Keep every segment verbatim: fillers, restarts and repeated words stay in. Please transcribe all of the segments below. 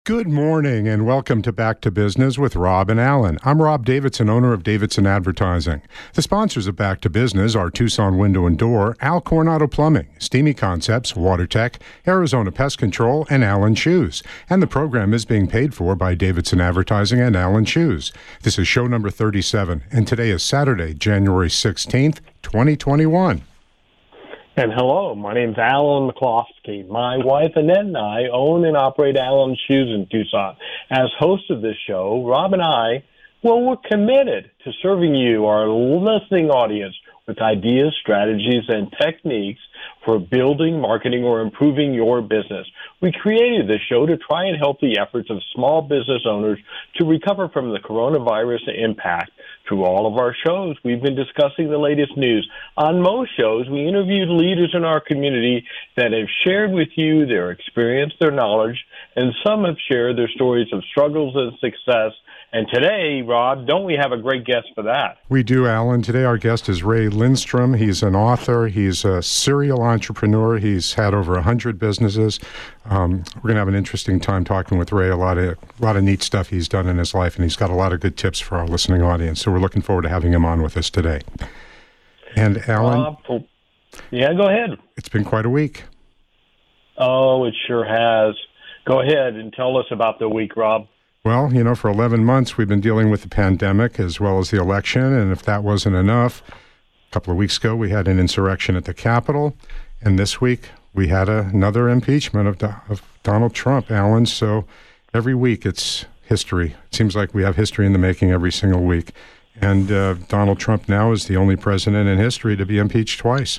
Good morning and welcome to Back to Business with Rob and Alan. I'm Rob Davidson, owner of Davidson Advertising. The sponsors of Back to Business are Tucson Window and Door, Al Coronado Plumbing, Steamy Concepts, WaterTech, Arizona Pest Control, and Allen Shoes. And the program is being paid for by Davidson Advertising and Allen Shoes. This is show number thirty-seven, and today is Saturday, January sixteenth, twenty twenty-one. And hello, my name's Alan McCloskey. My wife Annette and I own and operate Allen Shoes in Tucson. As host of this show, Rob and I, well, we're committed to serving you, our listening audience, with ideas, strategies, and techniques for building, marketing, or improving your business. We created this show to try and help the efforts of small business owners to recover from the coronavirus impact. Through all of our shows, we've been discussing the latest news. On most shows, we interviewed leaders in our community that have shared with you their experience, their knowledge, and some have shared their stories of struggles and success. And today, Rob, don't we have a great guest for that? We do, Alan. Today our guest is Ray Lindstrom. He's an author. He's a serial entrepreneur. He's had over one hundred businesses. Um, we're going to have an interesting time talking with Ray. A lot of a lot of neat stuff he's done in his life, and he's got a lot of good tips for our listening audience. So we're looking forward to having him on with us today. And Alan, uh, yeah, go ahead. It's been quite a week. Oh, it sure has. Go ahead and tell us about the week, Rob. Well, you know, for eleven months, we've been dealing with the pandemic as well as the election. And if that wasn't enough, a couple of weeks ago, we had an insurrection at the Capitol. And this week, we had a, another impeachment of, Do- of Donald Trump, Alan. So every week, it's history. It seems like we have history in the making every single week. And uh, Donald Trump now is the only president in history to be impeached twice.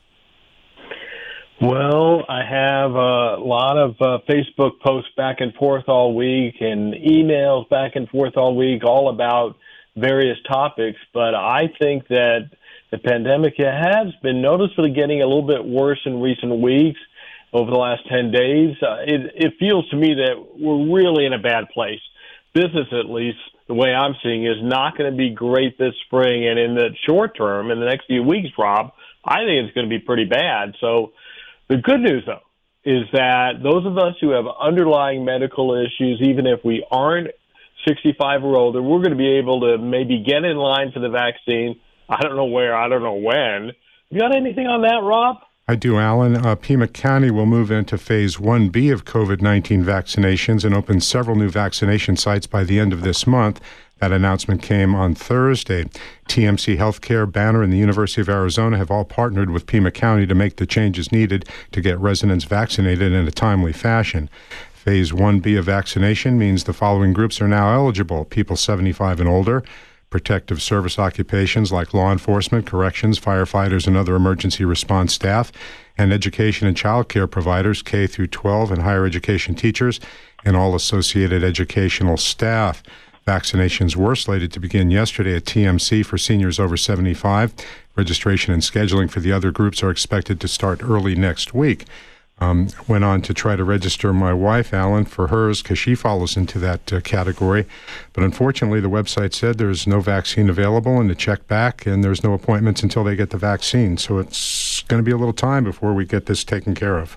Well, I have a lot of uh, Facebook posts back and forth all week and emails back and forth all week all about various topics, but I think that the pandemic has been noticeably getting a little bit worse in recent weeks. Over the last ten days, uh, it, it feels to me that we're really in a bad place. Business, at least, the way I'm seeing, is not going to be great this spring, and in the short term, in the next few weeks, Rob, I think it's going to be pretty bad. So the good news, though, is that those of us who have underlying medical issues, even if we aren't sixty-five or older, we're going to be able to maybe get in line for the vaccine. I don't know where, I don't know when. You got anything on that, Rob? I do, Alan. Uh, Pima County will move into Phase one B of COVID nineteen vaccinations and open several new vaccination sites by the end of this month. That announcement came on Thursday. T M C Healthcare, Banner, and the University of Arizona have all partnered with Pima County to make the changes needed to get residents vaccinated in a timely fashion. Phase one B of vaccination means the following groups are now eligible: people seventy-five and older, protective service occupations like law enforcement, corrections, firefighters, and other emergency response staff, and education and child care providers, K through twelve, and higher education teachers, and all associated educational staff. Vaccinations were slated to begin yesterday at T M C for seniors over seventy-five. Registration and scheduling for the other groups are expected to start early next week. Um, went on to try to register my wife, Alan, for hers because she follows into that uh, category. But unfortunately, the website said there's no vaccine available and to check back, and there's no appointments until they get the vaccine. So it's going to be a little time before we get this taken care of.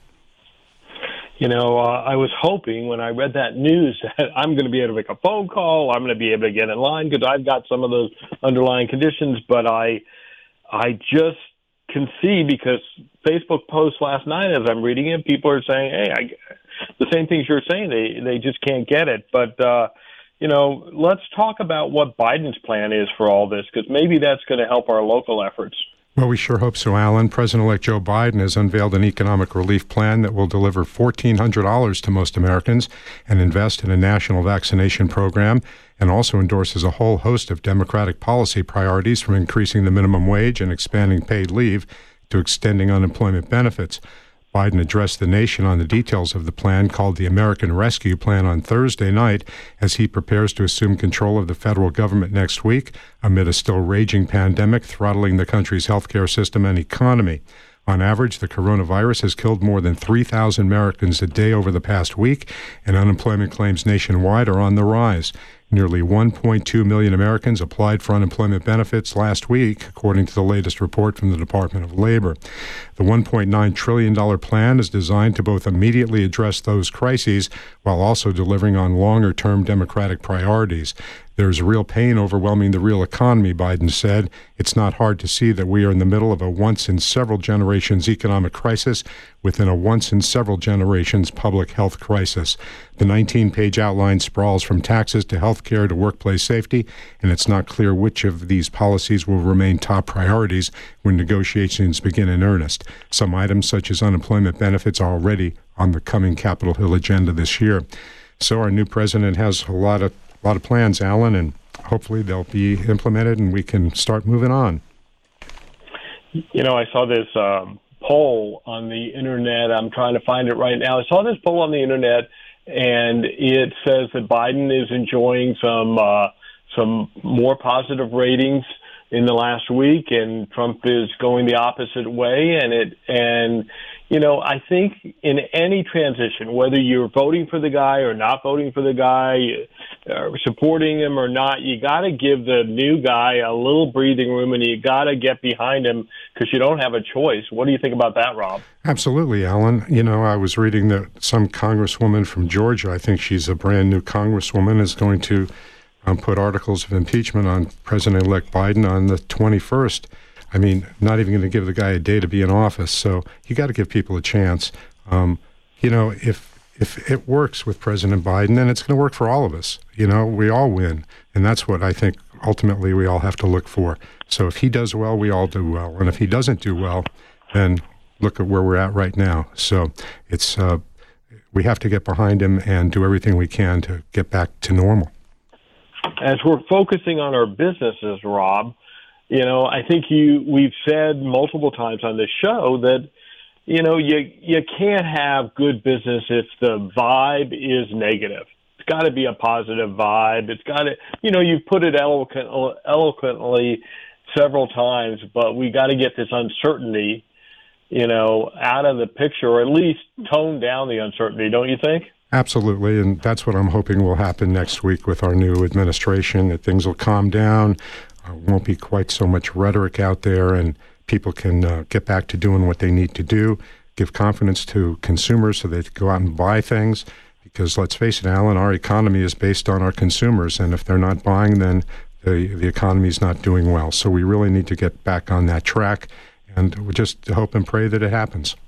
You know, uh, I was hoping when I read that news that I'm going to be able to make a phone call, I'm going to be able to get in line because I've got some of those underlying conditions, but I, I just can see because Facebook posts last night as I'm reading it, people are saying, hey, I, the same things you're saying, they, they just can't get it. But, uh, you know, let's talk about what Biden's plan is for all this because maybe that's going to help our local efforts. Well, we sure hope so, Alan. President-elect Joe Biden has unveiled an economic relief plan that will deliver fourteen hundred dollars to most Americans and invest in a national vaccination program, and also endorses a whole host of Democratic policy priorities from increasing the minimum wage and expanding paid leave to extending unemployment benefits. Biden addressed the nation on the details of the plan called the American Rescue Plan on Thursday night as he prepares to assume control of the federal government next week amid a still raging pandemic throttling the country's healthcare system and economy. On average, the coronavirus has killed more than three thousand Americans a day over the past week, and unemployment claims nationwide are on the rise. Nearly one point two million Americans applied for unemployment benefits last week, according to the latest report from the Department of Labor. The one point nine trillion dollars plan is designed to both immediately address those crises while also delivering on longer-term Democratic priorities. There's real pain overwhelming the real economy, Biden said. It's not hard to see that we are in the middle of a once-in-several-generations economic crisis within a once-in-several-generations public health crisis. The nineteen-page outline sprawls from taxes to health care to workplace safety, and it's not clear which of these policies will remain top priorities when negotiations begin in earnest. Some items, such as unemployment benefits, are already on the coming Capitol Hill agenda this year. So our new president has a lot of A lot of plans, Alan, and hopefully they'll be implemented and we can start moving on. You know, I saw this um, poll on the internet. I'm trying to find it right now. I saw this poll on the internet, and it says that Biden is enjoying some uh, some more positive ratings in the last week, and Trump is going the opposite way. And it and you know, I think in any transition, whether you're voting for the guy or not voting for the guy, uh, supporting him or not, you got to give the new guy a little breathing room, and you got to get behind him because you don't have a choice. What do you think about that, Rob? Absolutely, Alan. You know, I was reading that some congresswoman from Georgia, I think she's a brand new congresswoman, is going to um, put articles of impeachment on President-elect Biden on the twenty-first. I mean, not even going to give the guy a day to be in office. So you got to give people a chance. Um, you know, if if it works with President Biden, then it's going to work for all of us. You know, we all win. And that's what I think ultimately we all have to look for. So if he does well, we all do well. And if he doesn't do well, then look at where we're at right now. So it's uh, we have to get behind him and do everything we can to get back to normal. As we're focusing on our businesses, Rob, you know, I think you we've said multiple times on this show that, you know, you you can't have good business if the vibe is negative. It's got to be a positive vibe. It's got to, you know, you've put it eloquent, eloquently several times, but we got to get this uncertainty, you know, out of the picture, or at least tone down the uncertainty, don't you think? Absolutely, and that's what I'm hoping will happen next week with our new administration, that things will calm down. Uh, won't be quite so much rhetoric out there, and people can uh, get back to doing what they need to do, give confidence to consumers so they can go out and buy things. Because let's face it, Alan, our economy is based on our consumers, and if they're not buying, then the, the economy is not doing well. So we really need to get back on that track, and we just hope and pray that it happens.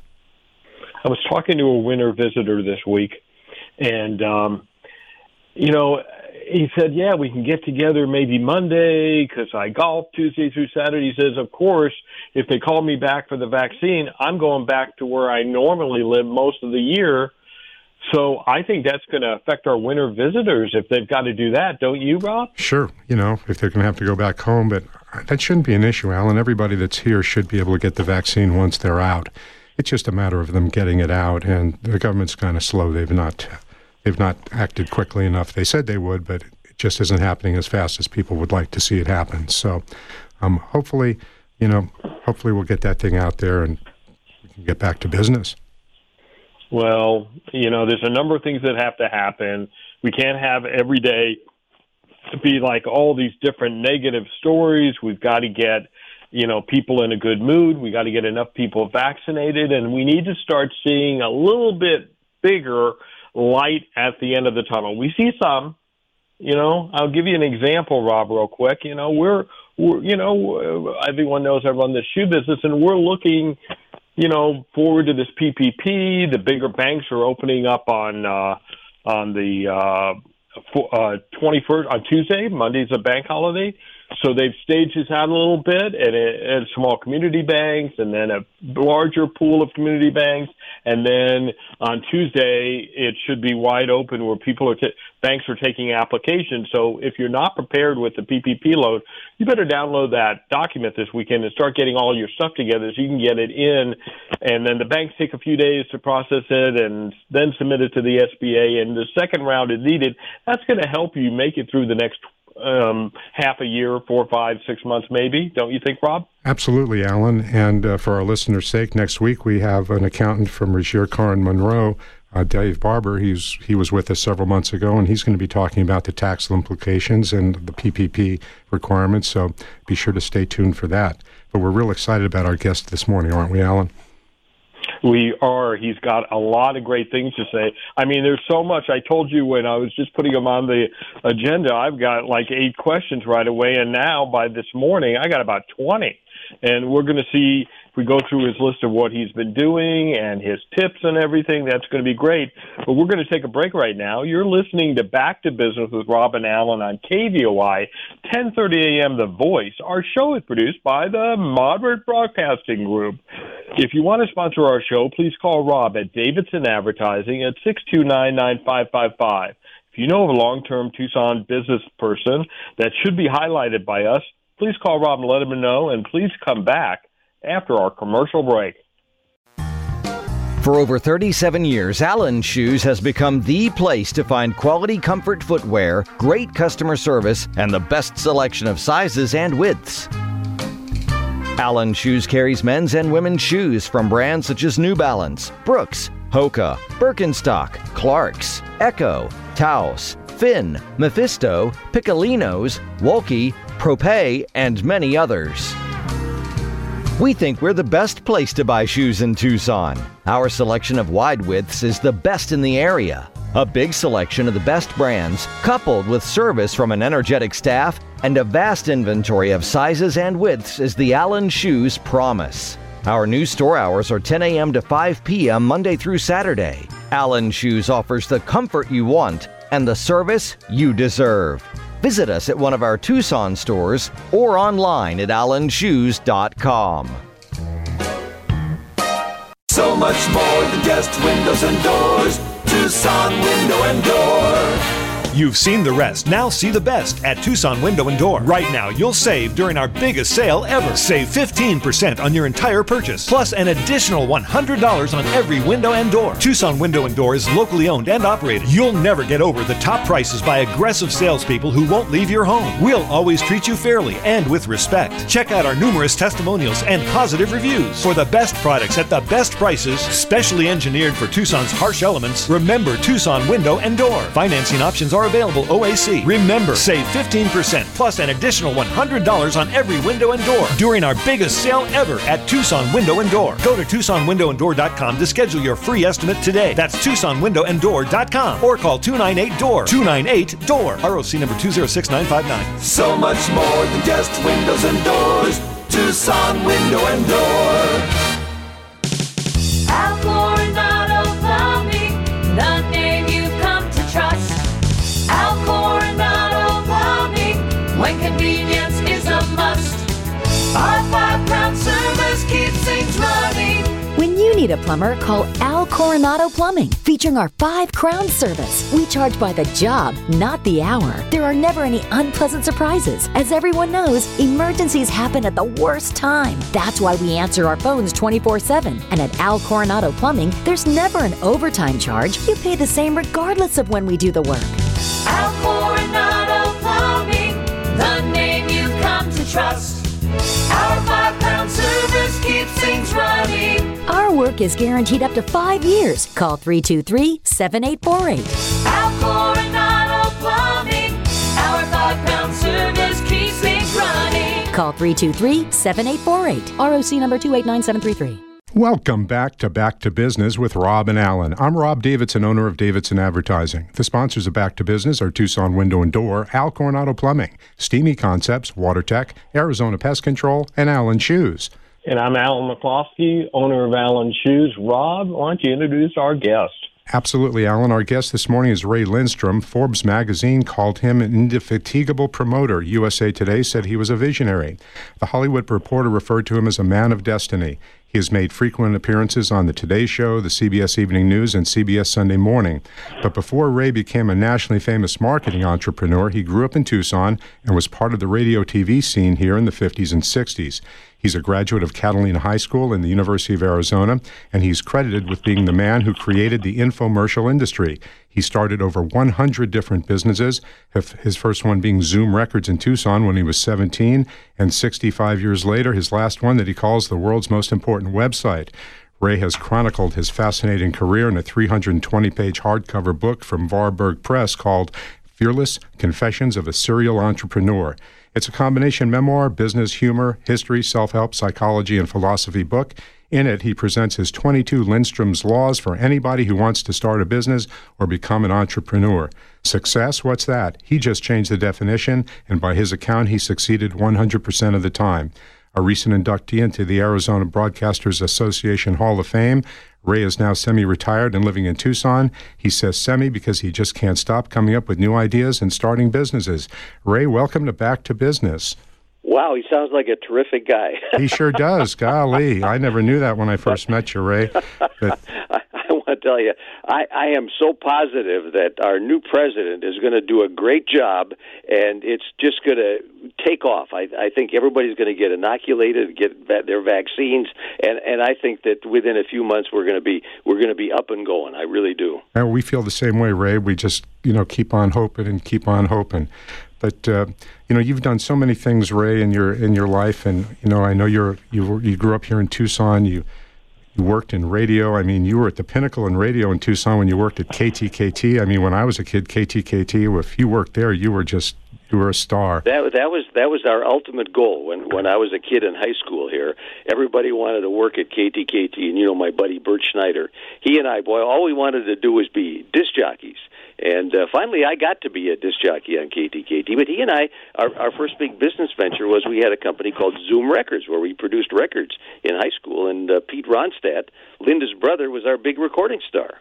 I was talking to a winter visitor this week, and, um, you know, he said, yeah, we can get together maybe Monday because I golf Tuesday through Saturday. He says, of course, if they call me back for the vaccine, I'm going back to where I normally live most of the year. So I think that's going to affect our winter visitors if they've got to do that. Don't you, Rob? Sure. You know, if they're going to have to go back home. But that shouldn't be an issue, Alan. Everybody that's here should be able to get the vaccine once they're out. It's just a matter of them getting it out. And the government's kind of slow. They've not... They've not acted quickly enough. They said they would, but it just isn't happening as fast as people would like to see it happen. So um, hopefully, you know, hopefully we'll get that thing out there and we can get back to business. Well, you know, there's a number of things that have to happen. We can't have every day be like all these different negative stories. We've got to get, you know, people in a good mood. We got to get enough people vaccinated, and we need to start seeing a little bit bigger light at the end of the tunnel. We see some, you know, I'll give you an example, Rob, real quick. You know, we're, we're, you know, everyone knows I run the shoe business, and we're looking, you know, forward to this P P P. The bigger banks are opening up on, uh, on the, uh, uh, twenty-first, on Tuesday. Monday's a bank holiday. So they've staged this out a little bit at, at small community banks, and then a larger pool of community banks. And then on Tuesday, it should be wide open where people are t- banks are taking applications. So if you're not prepared with the P P P load, you better download that document this weekend and start getting all your stuff together so you can get it in. And then the banks take a few days to process it and then submit it to the S B A. And the second round is needed. That's going to help you make it through the next um, half a year, four, five, six months maybe. Don't you think, Rob? Absolutely, Alan. And uh, for our listeners' sake, next week we have an accountant from Regier Carr Monroe, uh, Dave Barber. He's he was with us several months ago, and he's going to be talking about the tax implications and the P P P requirements. So be sure to stay tuned for that. But we're real excited about our guest this morning, aren't we, Alan? We are. He's got a lot of great things to say. I mean, there's so much. I told you when I was just putting him on the agenda, I've got like eight questions right away, and now by this morning, I got about twenty. And we're going to see, if we go through his list of what he's been doing and his tips and everything, that's going to be great. But we're going to take a break right now. You're listening to Back to Business with Rob and Alan on K V O I, ten thirty a.m. The Voice. Our show is produced by the Moderate Broadcasting Group. If you want to sponsor our show, please call Rob at Davidson Advertising at six two nine, nine five five five. If you know of a long-term Tucson business person that should be highlighted by us, please call Rob and let him know, and please come back after our commercial break. For over thirty-seven years, Allen Shoes has become the place to find quality comfort footwear, great customer service, and the best selection of sizes and widths. Allen Shoes carries men's and women's shoes from brands such as New Balance, Brooks, Hoka, Birkenstock, Clarks, Echo, Taos, Finn, Mephisto, Piccolinos, Wolke, Propay, and many others. We think we're the best place to buy shoes in Tucson. Our selection of wide widths is the best in the area. A big selection of the best brands, coupled with service from an energetic staff and a vast inventory of sizes and widths is the Allen Shoes promise. Our new store hours are ten a.m. to five p.m. Monday through Saturday. Allen Shoes offers the comfort you want and the service you deserve. Visit us at one of our Tucson stores or online at allen shoes dot com. So much more than just windows and doors. Tucson Window and Door. You've seen the rest. Now see the best at Tucson Window and Door. Right now, you'll save during our biggest sale ever. Save fifteen percent on your entire purchase, plus an additional one hundred dollars on every window and door. Tucson Window and Door is locally owned and operated. You'll never get over the top prices by aggressive salespeople who won't leave your home. We'll always treat you fairly and with respect. Check out our numerous testimonials and positive reviews. For the best products at the best prices, specially engineered for Tucson's harsh elements, remember Tucson Window and Door. Financing options are available O A C. Remember, save fifteen percent plus an additional one hundred dollars on every window and door during our biggest sale ever at Tucson Window and Door. Go to tucson window and door dot com to schedule your free estimate today. That's tucson window and door dot com or call two nine eight D O O R. two nine eight D O O R. R O C number two zero six nine five nine. So much more than just windows and doors. Tucson Window and Door. Al Coronado Plumbing, the name you've come to trust. Al Coronado Plumbing, when convenience is a must. Our five-pound service keeps things running. When you need a plumber, call Al Coronado Plumbing, featuring our five crown service. We charge by the job, not the hour. There are never any unpleasant surprises. As everyone knows, emergencies happen at the worst time. That's why we answer our phones twenty-four seven. And at Al Coronado Plumbing, there's never an overtime charge. You pay the same regardless of when we do the work. Al Coronado Plumbing, the name you've come to trust. Our five-pound service keeps things running. Our work is guaranteed up to five years. Call three two three, seven eight four eight. Al Coronado Plumbing, our five-pound service keeps things running. Call three two three, seven eight four eight. R O C number two eight nine seven three three. Welcome back to Back to Business with Rob and Alan. I'm Rob Davidson, owner of Davidson Advertising. The sponsors of Back to Business are Tucson Window and Door, Al Coronado Plumbing, Steamy Concepts, WaterTech, Arizona Pest Control, and Allen Shoes. And I'm Alan McCloskey, owner of Allen Shoes. Rob, why don't you introduce our guest? Absolutely, Alan. Our guest this morning is Ray Lindstrom. Forbes magazine called him an indefatigable promoter. U S A Today said he was a visionary. The Hollywood Reporter referred to him as a man of destiny. He has made frequent appearances on the Today Show, the C B S Evening News, and C B S Sunday Morning. But before Ray became a nationally famous marketing entrepreneur, he grew up in Tucson and was part of the radio T V scene here in the fifties and sixties. He's a graduate of Catalina High School and the University of Arizona, and he's credited with being the man who created the infomercial industry. He started over one hundred different businesses, his first one being Zoom Records in Tucson when he was seventeen, and sixty-five years later, his last one that he calls the world's most important website. Ray has chronicled his fascinating career in a three hundred twenty page hardcover book from Varburg Press called Fearless Confessions of a Serial Entrepreneur. It's a combination memoir, business, humor, history, self-help, psychology, and philosophy book. In it, he presents his twenty-two Lindstrom's Laws for anybody who wants to start a business or become an entrepreneur. Success? What's that? He just changed the definition, and by his account, he succeeded one hundred percent of the time. A recent inductee into the Arizona Broadcasters Association Hall of Fame, Ray is now semi-retired and living in Tucson. He says semi because he just can't stop coming up with new ideas and starting businesses. Ray, welcome to Back to Business. Wow, he sounds like a terrific guy. He sure does. Golly, I never knew that when I first met you, Ray. But I, I want to tell you, I, I am so positive that our new president is going to do a great job, and it's just going to take off. I, I think everybody's going to get inoculated, get their vaccines, and, and I think that within a few months we're going to be we're going to be up and going. I really do. And we feel the same way, Ray. We just you know keep on hoping and keep on hoping. But uh, you know, you've done so many things, Ray, in your in your life, and you know, I know you're you you grew up here in Tucson. You you worked in radio. I mean, you were at the pinnacle in radio in Tucson when you worked at K T K T. I mean, when I was a kid, K T K T. If you worked there, you were just you were a star. That that was that was our ultimate goal when when I was a kid in high school here. Everybody wanted to work at K T K T, and you know, my buddy Bert Schneider, he and I, boy, all we wanted to do was be disc jockeys. And uh, finally, I got to be a disc jockey on K T K T. But he and I, our, our first big business venture was we had a company called Zoom Records, where we produced records in high school. And uh, Pete Ronstadt, Linda's brother, was our big recording star.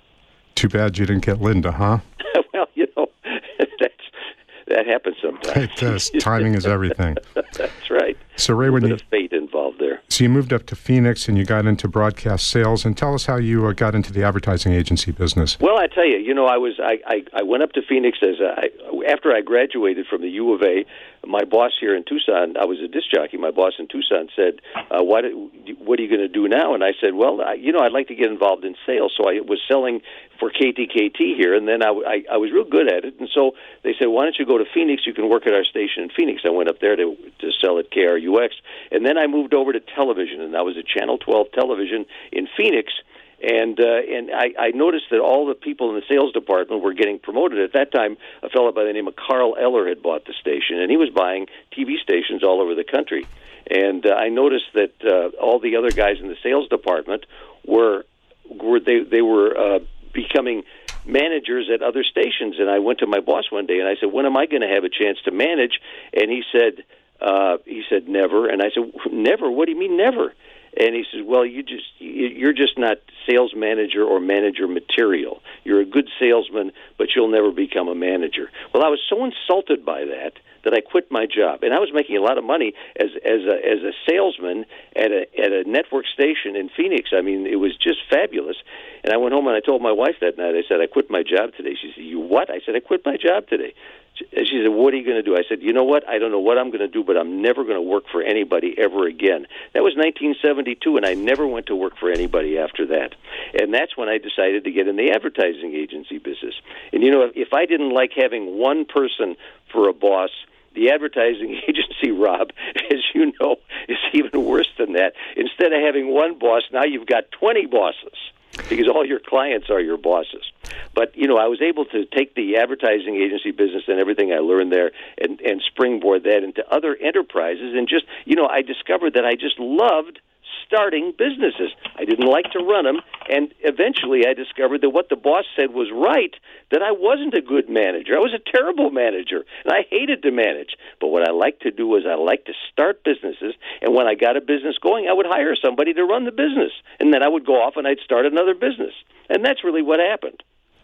Too bad you didn't get Linda, huh? Well, you know, that's that happens sometimes. It does. Timing is everything. That's right. So, Ray, when a you bit of fate involved there. So you moved up to Phoenix and you got into broadcast sales. And tell us how you uh, got into the advertising agency business. Well, I tell you, you know, I was I, I, I went up to Phoenix as a, I, after I graduated from the U of A. My boss here in Tucson, I was a disc jockey. My boss in Tucson said, uh, "What what are you going to do now?" And I said, "Well, I, you know, I'd like to get involved in sales." So I was selling for K T K T here, and then I, I, I was real good at it. And so they said, "Why don't you go to Phoenix? You can work at our station in Phoenix." I went up there to to sell at K R U X, and then I moved over to television, and I was at Channel twelve Television in Phoenix. And uh, and I, I noticed that all the people in the sales department were getting promoted. At that time, a fellow by the name of Carl Eller had bought the station, and he was buying T V stations all over the country. And uh, I noticed that uh, all the other guys in the sales department were were they they were uh, becoming managers at other stations. And I went to my boss one day and I said, "When am I going to have a chance to manage?" And he said, uh, "He said never." And I said, "Never? What do you mean never?" And he says, "Well, you just you're just not sales manager or manager material. You're a good salesman, but you'll never become a manager." Well, I was so insulted by that that I quit my job, and I was making a lot of money as as a as a salesman at a at a network station in Phoenix. I mean, it was just fabulous. And I went home and I told my wife that night. I said, "I quit my job today." She said, "You what?" I said, "I quit my job today." She said, "What are you going to do?" I said, "You know what? I don't know what I'm going to do, but I'm never going to work for anybody ever again." That was nineteen seventy-two, and I never went to work for anybody after that. And that's when I decided to get in the advertising agency business. And, you know, if, if I didn't like having one person for a boss, the advertising agency, Rob, as you know, is even worse than that. Instead of having one boss, now you've got twenty bosses, because all your clients are your bosses. But, you know, I was able to take the advertising agency business and everything I learned there and, and springboard that into other enterprises. And just, you know, I discovered that I just loved starting businesses. I didn't like to run them. And eventually I discovered that what the boss said was right, that I wasn't a good manager. I was a terrible manager, and I hated to manage. But what I liked to do was I liked to start businesses, and when I got a business going, I would hire somebody to run the business. And then I would go off and I'd start another business. And that's really what happened.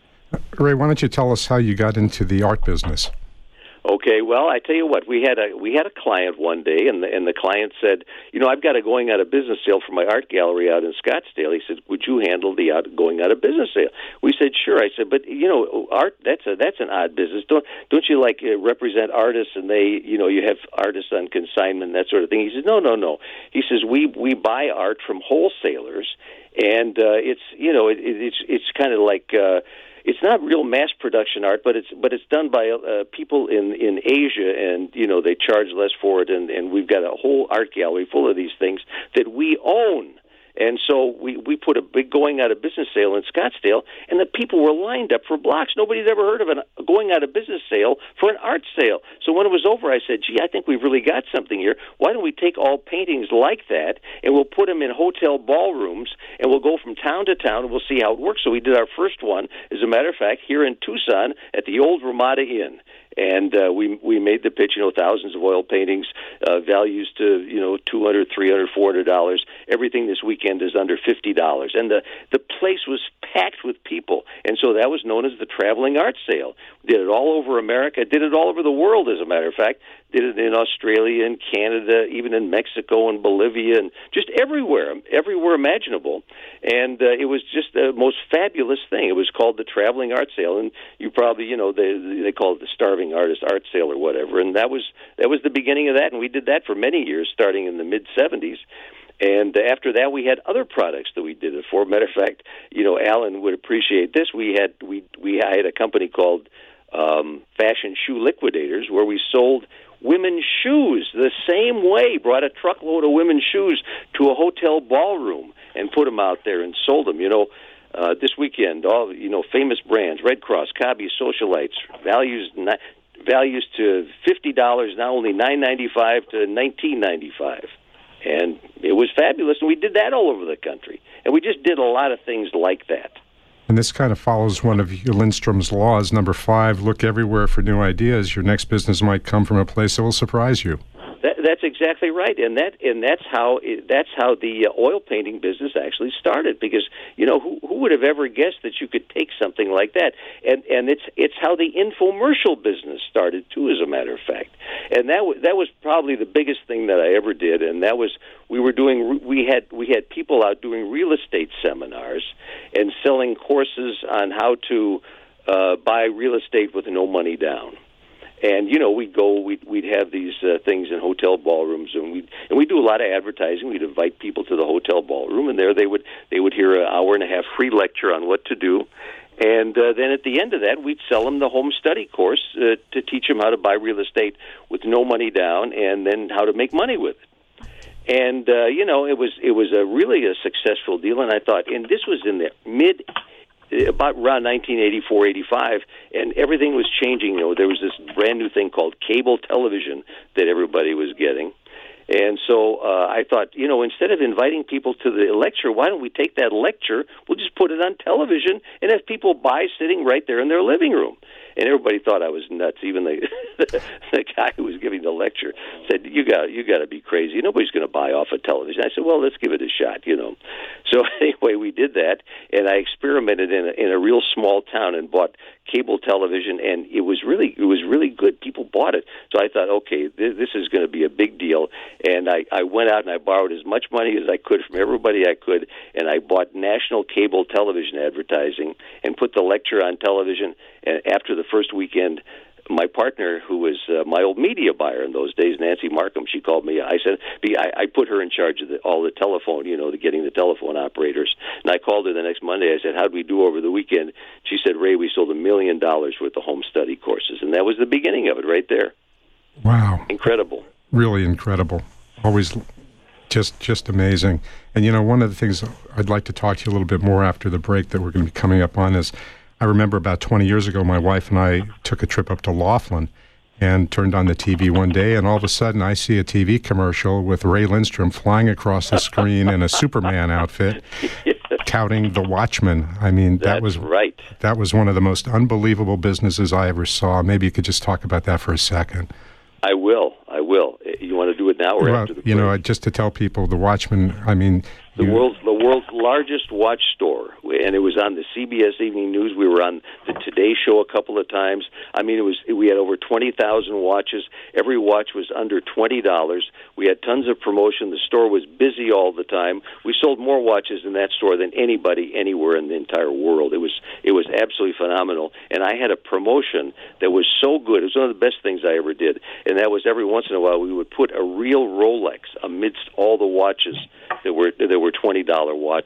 Ray, why don't you tell us how you got into the art business? Okay, well, I tell you what, we had a we had a client one day, and the, and the client said, "You know, I've got a going out of business sale for my art gallery out in Scottsdale." He said, "Would you handle the out, going out of business sale?" We said, "Sure." I said, "But you know, art that's a that's an odd business. Don't don't you like uh, represent artists, and they you know you have artists on consignment, that sort of thing?" He says, "No, no, no." He says, "We we buy art from wholesalers, and uh, it's you know it, it, it's it's kind of like." Uh, it's not real mass production art, but it's but it's done by uh, people in, in Asia, and you know they charge less for it, and, and we've got a whole art gallery full of these things that we own. And so we, we put a big going out of business sale in Scottsdale, and the people were lined up for blocks. Nobody's ever heard of a going out of business sale for an art sale. So when it was over, I said, gee, I think we've really got something here. Why don't we take all paintings like that, and we'll put them in hotel ballrooms, and we'll go from town to town, and we'll see how it works. So we did our first one, as a matter of fact, here in Tucson at the old Ramada Inn. And uh, we we made the pitch, you know, thousands of oil paintings, uh, values to, you know, two hundred dollars, three hundred dollars, four hundred dollars. Everything this weekend is under fifty dollars. And the, the place was packed with people. And so that was known as the Traveling Art Sale. Did it all over America, did it all over the world, as a matter of fact. Did it in Australia and Canada, even in Mexico and Bolivia, and just everywhere, everywhere imaginable. And uh, it was just the most fabulous thing. It was called the Traveling Art Sale, and you probably, you know, they they call it the Starving Artist Art Sale or whatever. And that was that was the beginning of that, and we did that for many years, starting in the mid seventies. And after that, we had other products that we did it for. Matter of fact, you know, Alan would appreciate this. We had we we I had a company called um, Fashion Shoe Liquidators, where we sold women's shoes the same way. Brought a truckload of women's shoes to a hotel ballroom and put them out there and sold them. You know, uh, this weekend, all you know, famous brands: Red Cross, Cobby, Socialites, values values to fifty dollars, now only nine ninety five to nineteen ninety five. And it was fabulous, and we did that all over the country. And we just did a lot of things like that. And this kind of follows one of Lindstrom's laws. Number five, look everywhere for new ideas. Your next business might come from a place that will surprise you. That, that's exactly right, and that and that's how it, that's how the uh, oil painting business actually started. Because you know who who would have ever guessed that you could take something like that, and and it's it's how the infomercial business started too, as a matter of fact. And that w- that was probably the biggest thing that I ever did, and that was we were doing we had we had people out doing real estate seminars and selling courses on how to uh, buy real estate with no money down. And you know, we'd go, we'd we'd have these uh, things in hotel ballrooms, and we and we do a lot of advertising. We'd invite people to the hotel ballroom, and there they would they would hear an hour and a half free lecture on what to do, and uh, then at the end of that, we'd sell them the home study course uh, to teach them how to buy real estate with no money down, and then how to make money with it. And uh, you know, it was it was a really a successful deal, and I thought, and this was in the mid. About around nineteen eighty-four, eighty-five, and everything was changing. You know, there was this brand new thing called cable television that everybody was getting. And so uh, I thought, you know, instead of inviting people to the lecture, why don't we take that lecture, we'll just put it on television and have people buy sitting right there in their living room. And everybody thought I was nuts. Even the the guy who was giving the lecture said, "You got you got to be crazy. Nobody's going to buy off a television." I said, "Well, let's give it a shot." You know. So anyway, we did that, and I experimented in a, in a real small town and bought cable television, and it was really it was really good. People bought it, so I thought, okay, this, this is going to be a big deal. And I, I went out and I borrowed as much money as I could from everybody I could, and I bought national cable television advertising and put the lecture on television. And after the first weekend, my partner, who was uh, my old media buyer in those days, Nancy Markham, she called me. I said, I, I put her in charge of the, all the telephone, you know, the getting the telephone operators. And I called her the next Monday. I said, how'd we do over the weekend? She said, Ray, we sold a million dollars worth of home study courses. And that was the beginning of it right there. Wow. Incredible. Really incredible. Always just just amazing. And, you know, one of the things I'd like to talk to you a little bit more after the break that we're going to be coming up on is, I remember about twenty years ago, my wife and I took a trip up to Laughlin and turned on the T V one day, and all of a sudden I see a T V commercial with Ray Lindstrom flying across the screen in a Superman outfit, touting The Watchmen. I mean, that That's was right. That was one of the most unbelievable businesses I ever saw. Maybe you could just talk about that for a second. I will. I will. You want to do it now or well, after the break? You know, just to tell people, The Watchmen, I mean... The you, world's the world's largest watch store, and it was on the C B S Evening News. We were on the Today Show a couple of times. I mean, it was we had over twenty thousand watches. Every watch was under twenty dollars. We had tons of promotion. The store was busy all the time. We sold more watches in that store than anybody anywhere in the entire world. It was it was absolutely phenomenal. And I had a promotion that was so good. It was one of the best things I ever did. And that was every once in a while we would put a real Rolex amidst all the watches that were that were twenty dollar watches.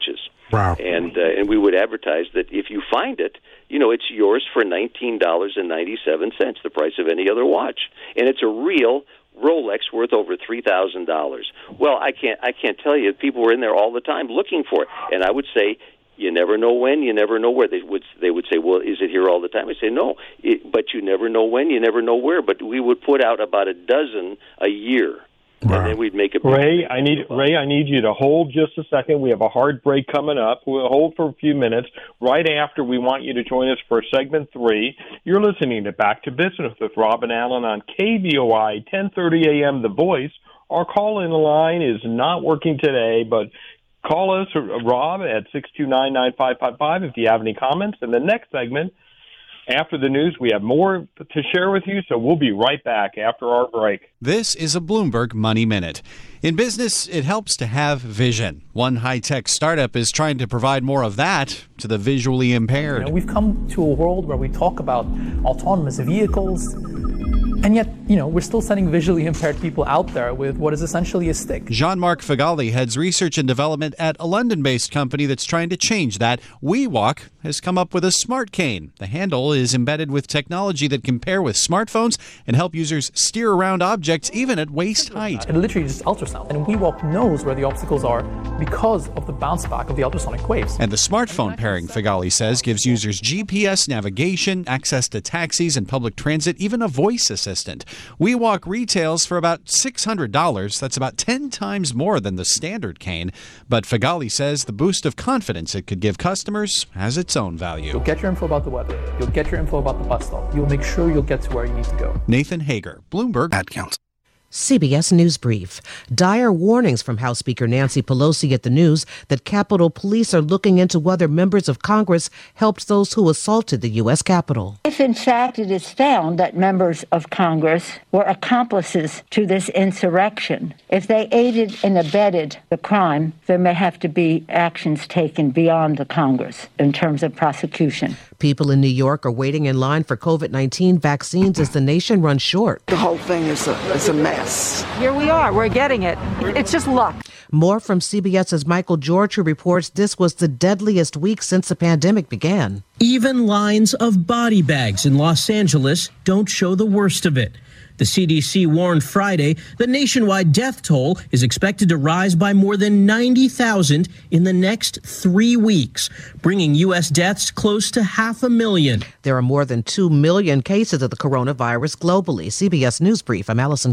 Wow. And uh, and we would advertise that if you find it, you know, it's yours for nineteen dollars and ninety-seven cents, the price of any other watch. And it's a real Rolex worth over three thousand dollars. Well, I can't I can't tell you. People were in there all the time looking for it. And I would say, you never know when, you never know where. They would they would say, well, is it here all the time? I say, no, it, but you never know when, you never know where. But we would put out about a dozen a year. Wow. And then we'd make a Ray, I need Ray, I need you to hold just a second. We have a hard break coming up. We'll hold for a few minutes. Right after, we want you to join us for segment three. You're listening to Back to Business with Rob and Alan on K V O I, ten thirty a.m. The Voice. Our call-in line is not working today, but call us, Rob, at six two nine, nine five five five if you have any comments. In the next segment, after the news, we have more to share with you, so we'll be right back after our break. This is a Bloomberg Money Minute. In business, it helps to have vision. One high-tech startup is trying to provide more of that to the visually impaired. You know, we've come to a world where we talk about autonomous vehicles, and yet, you know, we're still sending visually impaired people out there with what is essentially a stick. Jean-Marc Figali heads research and development at a London-based company that's trying to change that. WeWalk has come up with a smart cane. The handle is embedded with technology that can pair with smartphones and help users steer around objects even at waist height. It literally just ultrasound, and WeWalk knows where the obstacles are because of the bounce back of the ultrasonic waves. And the smartphone pairing, Figali says, gives users G P S navigation, access to taxis and public transit, even a voice assistant. WeWalk retails for about six hundred dollars. That's about ten times more than the standard cane. But Figali says the boost of confidence it could give customers has its own value. You'll get your info about the weather. You'll get your info about the bus stop. You'll make sure you'll get to where you need to go. Nathan Hager, Bloomberg Ad Council. C B S News Brief. Dire warnings from House Speaker Nancy Pelosi at the news that Capitol Police are looking into whether members of Congress helped those who assaulted the U S Capitol. If in fact it is found that members of Congress were accomplices to this insurrection, if they aided and abetted the crime, there may have to be actions taken beyond the Congress in terms of prosecution. People in New York are waiting in line for COVID nineteen vaccines as the nation runs short. The whole thing is a, is a mess. Here we are. We're getting it. It's just luck. More from CBS's Michael George, who reports this was the deadliest week since the pandemic began. Even lines of body bags in Los Angeles don't show the worst of it. The C D C warned Friday the nationwide death toll is expected to rise by more than ninety thousand in the next three weeks, bringing U S deaths close to half a million. There are more than two million cases of the coronavirus globally. C B S News Brief, I'm Allison.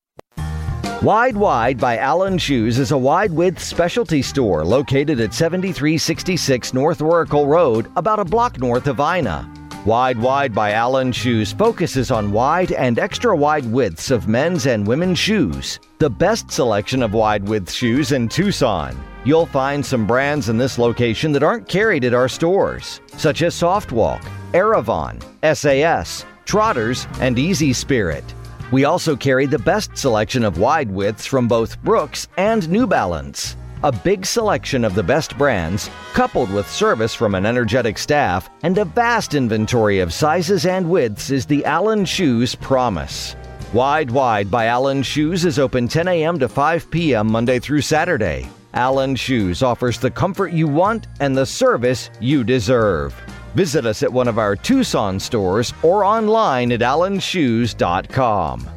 Wide Wide by Allen Shoes is a wide-width specialty store located at seventy-three sixty-six North Oracle Road, about a block north of Ina. Wide Wide by Allen Shoes focuses on wide and extra-wide widths of men's and women's shoes. The best selection of wide-width shoes in Tucson. You'll find some brands in this location that aren't carried at our stores, such as Softwalk, Aravon, S A S, Trotters, and Easy Spirit. We also carry the best selection of wide widths from both Brooks and New Balance. A big selection of the best brands, coupled with service from an energetic staff and a vast inventory of sizes and widths, is the Allen Shoes promise. Wide Wide by Allen Shoes is open ten a.m. to five p.m. Monday through Saturday. Allen Shoes offers the comfort you want and the service you deserve. Visit us at one of our Tucson stores or online at allen shoes dot com.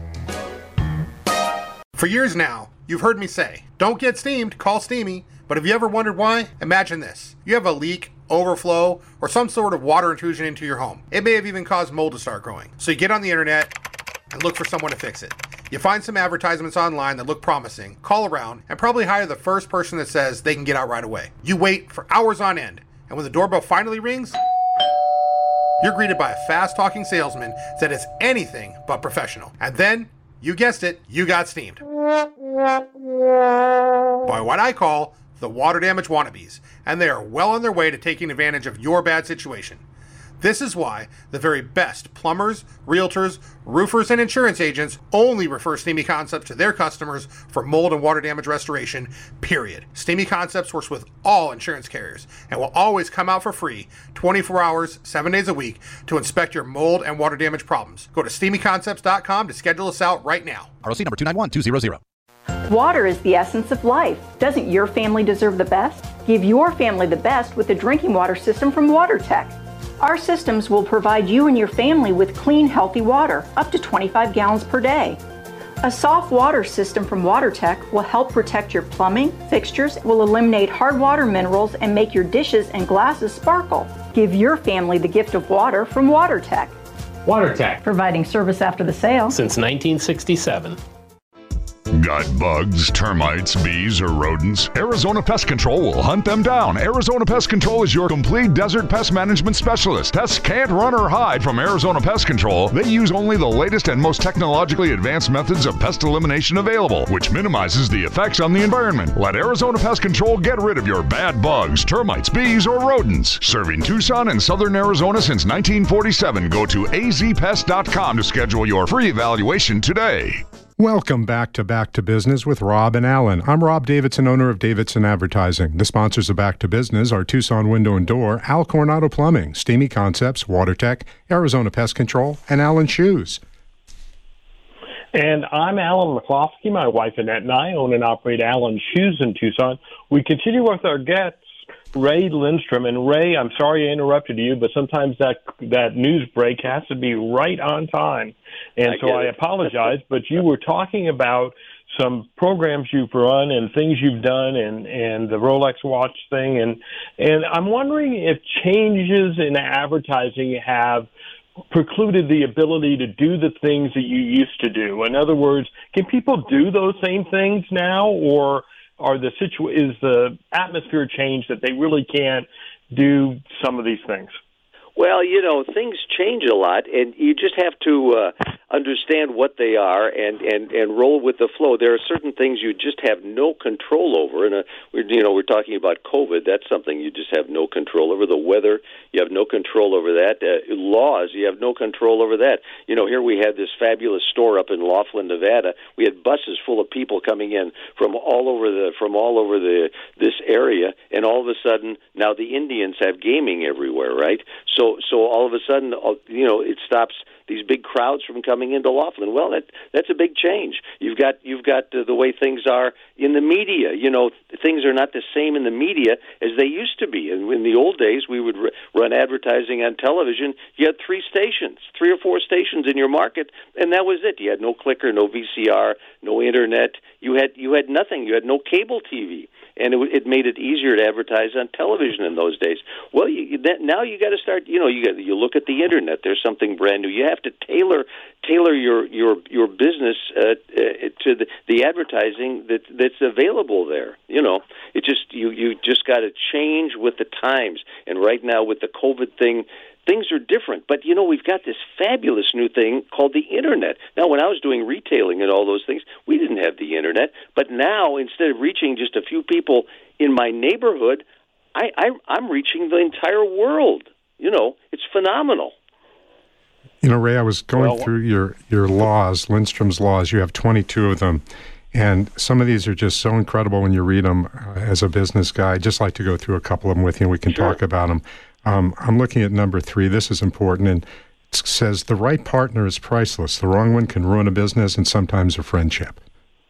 For years now, you've heard me say, don't get steamed, call Steamy. But have you ever wondered why? Imagine this. You have a leak, overflow, or some sort of water intrusion into your home. It may have even caused mold to start growing. So you get on the internet and look for someone to fix it. You find some advertisements online that look promising, call around, and probably hire the first person that says they can get out right away. You wait for hours on end, and when the doorbell finally rings, you're greeted by a fast-talking salesman that is anything but professional. And then, you guessed it, you got steamed. By what I call the water damage wannabes, and they are well on their way to taking advantage of your bad situation. This is why the very best plumbers, realtors, roofers, and insurance agents only refer Steamy Concepts to their customers for mold and water damage restoration, period. Steamy Concepts works with all insurance carriers and will always come out for free twenty-four hours, seven days a week to inspect your mold and water damage problems. Go to steamy concepts dot com to schedule us out right now. R O C number two nine one two zero zero. Water is the essence of life. Doesn't your family deserve the best? Give your family the best with the drinking water system from WaterTech. Our systems will provide you and your family with clean, healthy water, up to twenty-five gallons per day. A soft water system from WaterTech will help protect your plumbing, fixtures, will eliminate hard water minerals, and make your dishes and glasses sparkle. Give your family the gift of water from WaterTech. WaterTech, providing service after the sale since nineteen sixty-seven. Got bugs, termites, bees, or rodents? Arizona Pest Control will hunt them down. Arizona Pest Control is your complete desert pest management specialist. Pests can't run or hide from Arizona Pest Control. They use only the latest and most technologically advanced methods of pest elimination available, which minimizes the effects on the environment. Let Arizona Pest Control get rid of your bad bugs, termites, bees, or rodents. Serving Tucson and southern Arizona since nineteen forty-seven. Go to a z pest dot com to schedule your free evaluation today. Welcome back to Back to Business with Rob and Alan. I'm Rob Davidson, owner of Davidson Advertising. The sponsors of Back to Business are Tucson Window and Door, Al Coronado Plumbing, Steamy Concepts, WaterTech, Arizona Pest Control, and Allen Shoes. And I'm Alan McCloskey. My wife Annette and I own and operate Allen Shoes in Tucson. We continue with our guests, Ray Lindstrom. And Ray, I'm sorry I interrupted you, but sometimes that that news break has to be right on time. And I so I it. apologize, but you were talking about some programs you've run and things you've done and, and the Rolex watch thing. And, and I'm wondering if changes in advertising have precluded the ability to do the things that you used to do. In other words, can people do those same things now, or are the situ- is the atmosphere changed that they really can't do some of these things? Well, you know, things change a lot, and you just have to uh, understand what they are and, and, and roll with the flow. There are certain things you just have no control over, and uh, we're, you know, we're talking about COVID. That's something you just have no control over. The weather, you have no control over that. Uh, laws, you have no control over that. You know, here we had this fabulous store up in Laughlin, Nevada. We had buses full of people coming in from all over the from all over the this area, and all of a sudden now the Indians have gaming everywhere, right? So. So all of a sudden, you know, it stops these big crowds from coming into Laughlin. Well, that that's a big change. You've got you've got uh, the way things are in the media. You know, things are not the same in the media as they used to be. And in the old days, we would r- run advertising on television. You had three stations, three or four stations in your market, and that was it. You had no clicker, no V C R, no internet. You had you had nothing. You had no cable T V. And it, it made it easier to advertise on television in those days. Well, you, that, now you got to start. You know, you got you look at the internet. There's something brand new. You have to tailor tailor your your your business uh, uh, to the, the advertising that that's available there. You know, it just you you just got to change with the times. And right now with the COVID thing, things are different. But, you know, we've got this fabulous new thing called the Internet. Now, when I was doing retailing and all those things, we didn't have the Internet. But now, instead of reaching just a few people in my neighborhood, I, I, I'm reaching the entire world. You know, it's phenomenal. You know, Ray, I was going Well, through your, your laws, Lindstrom's laws. You have twenty-two of them. And some of these are just so incredible when you read them uh, as a business guy. I'd just like to go through a couple of them with you, and we can Sure. talk about them. Um, I'm looking at number three. This is important. And it says, the right partner is priceless. The wrong one can ruin a business and sometimes a friendship.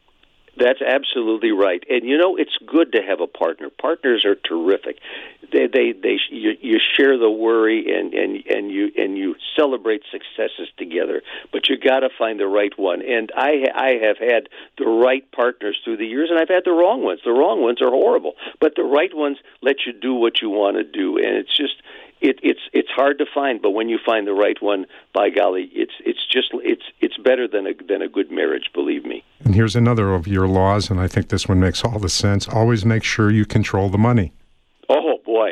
That's absolutely right. And, you know, it's good to have a partner. Partners are terrific. They, they, they, you, you share the worry and, and, and you, and you celebrate successes together. But you got to find the right one. And I, I have had the right partners through the years, and I've had the wrong ones. The wrong ones are horrible. But the right ones let you do what you want to do. And it's just, it, it's, it's hard to find. But when you find the right one, by golly, it's, it's just, it's, it's better than a, than a good marriage. Believe me. And here's another of your laws, and I think this one makes all the sense. Always make sure you control the money. Oh, boy.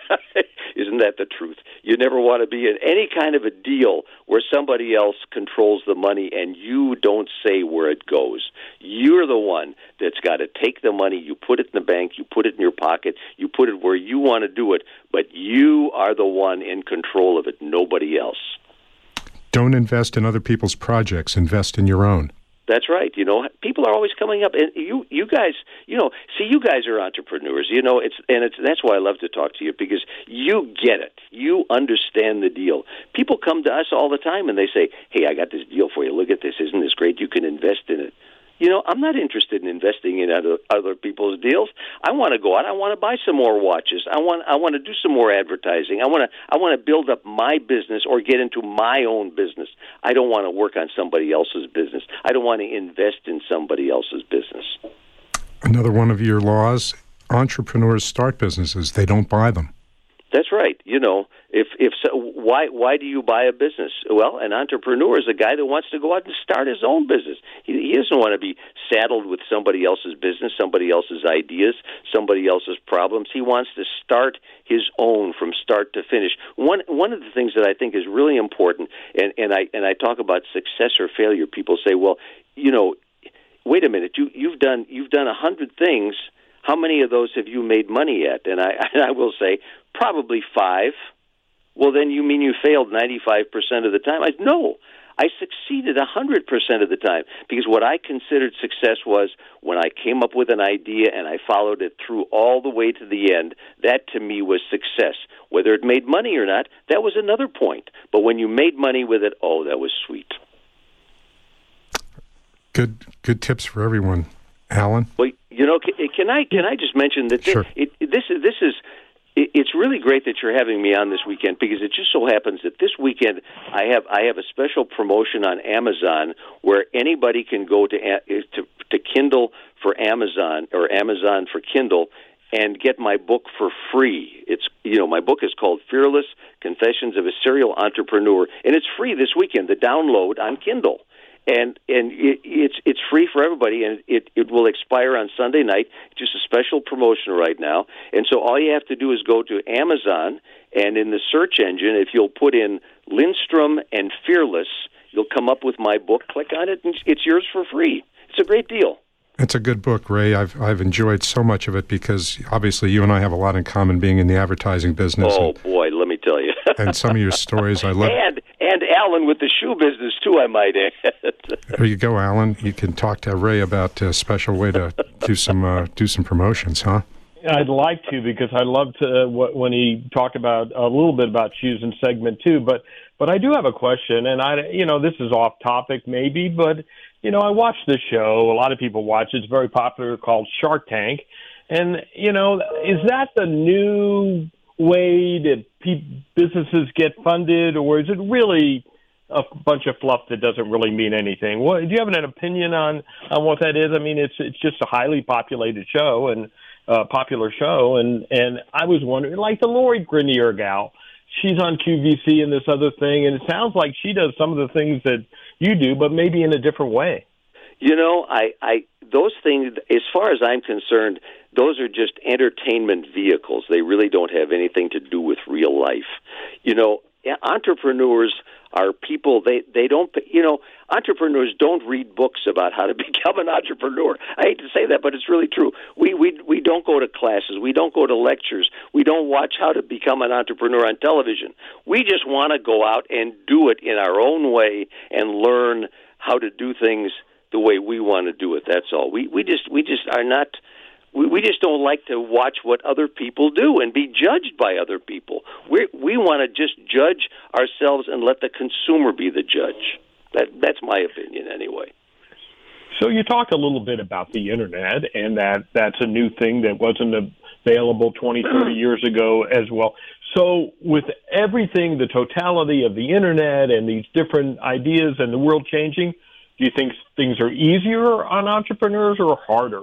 Isn't that the truth? You never want to be in any kind of a deal where somebody else controls the money and you don't say where it goes. You're the one that's got to take the money, you put it in the bank, you put it in your pocket, you put it where you want to do it, but you are the one in control of it, nobody else. Don't invest in other people's projects. Invest in your own. That's right. You know, people are always coming up, and you, you guys, you know, see, you guys are entrepreneurs. You know, it's and it's that's why I love to talk to you, because you get it. You understand the deal. People come to us all the time and they say, "Hey, I got this deal for you. Look at this. Isn't this great? You can invest in it." You know, I'm not interested in investing in other, other people's deals. I want to go out. I want to buy some more watches. I want I want to do some more advertising. I want to I want to build up my business or get into my own business. I don't want to work on somebody else's business. I don't want to invest in somebody else's business. Another one of your laws, entrepreneurs start businesses. They don't buy them. That's right. You know, if if so, why why do you buy a business? Well, an entrepreneur is a guy that wants to go out and start his own business. He, he doesn't want to be saddled with somebody else's business, somebody else's ideas, somebody else's problems. He wants to start his own from start to finish. One one of the things that I think is really important, and, and I and I talk about success or failure. People say, well, you know, wait a minute, you you've done you've done a hundred things. How many of those have you made money at? And I, and I will say, probably five. Well, then you mean you failed ninety-five percent of the time? I No, I succeeded one hundred percent of the time, because what I considered success was when I came up with an idea and I followed it through all the way to the end. That, to me, was success. Whether it made money or not, that was another point. But when you made money with it, oh, that was sweet. Good, good tips for everyone, Alan. Well, you know, can, can I can I just mention that Sure. it, it, this is this is it, it's really great that you're having me on this weekend, because it just so happens that this weekend I have I have a special promotion on Amazon where anybody can go to to, to Kindle for Amazon or Amazon for Kindle and get my book for free. It's you know my book is called Fearless Confessions of a Serial Entrepreneur, and it's free this weekend. The download on Kindle. And and it, it's it's free for everybody, and it, it will expire on Sunday night. Just a special promotion right now. And so all you have to do is go to Amazon, and in the search engine, if you'll put in Lindstrom and Fearless, you'll come up with my book. Click on it, and it's yours for free. It's a great deal. It's a good book, Ray. I've I've enjoyed so much of it because obviously you and I have a lot in common, being in the advertising business. Oh, and, boy, let me tell you. and some of your stories I love. And and Alan with the shoe business too, I might add. There you go, Alan. You can talk to Ray about a special way to do some uh, do some promotions, huh? I'd like to, because I loved uh, what, when he talked about a little bit about shoes in segment two. But but I do have a question, and I you know this is off topic maybe, but you know I watched this show. A lot of people watch it. It's very popular, called Shark Tank, and you know is that the new way that pe- businesses get funded, or is it really a bunch of fluff that doesn't really mean anything? What, do you have an opinion on, on what that is? I mean, it's it's just a highly populated show and uh, popular show, and and I was wondering, like the Lori Grenier gal, she's on Q V C and this other thing, and it sounds like she does some of the things that you do, but maybe in a different way. You know, I, I those things, as far as I'm concerned, those are just entertainment vehicles. They really don't have anything to do with real life. You know, entrepreneurs are people, they, they don't, you know, entrepreneurs don't read books about how to become an entrepreneur. I hate to say that, but it's really true. We, we, we don't go to classes. We don't go to lectures. We don't watch how to become an entrepreneur on television. We just want to go out and do it in our own way and learn how to do things the way we want to do it. That's all. We, we just, we just are not, We, we just don't like to watch what other people do and be judged by other people. We we want to just judge ourselves and let the consumer be the judge. That that's my opinion anyway. So you talked a little bit about the Internet, and that that's a new thing that wasn't available twenty, thirty years ago as well. So with everything, the totality of the Internet and these different ideas and the world changing, do you think things are easier on entrepreneurs or harder?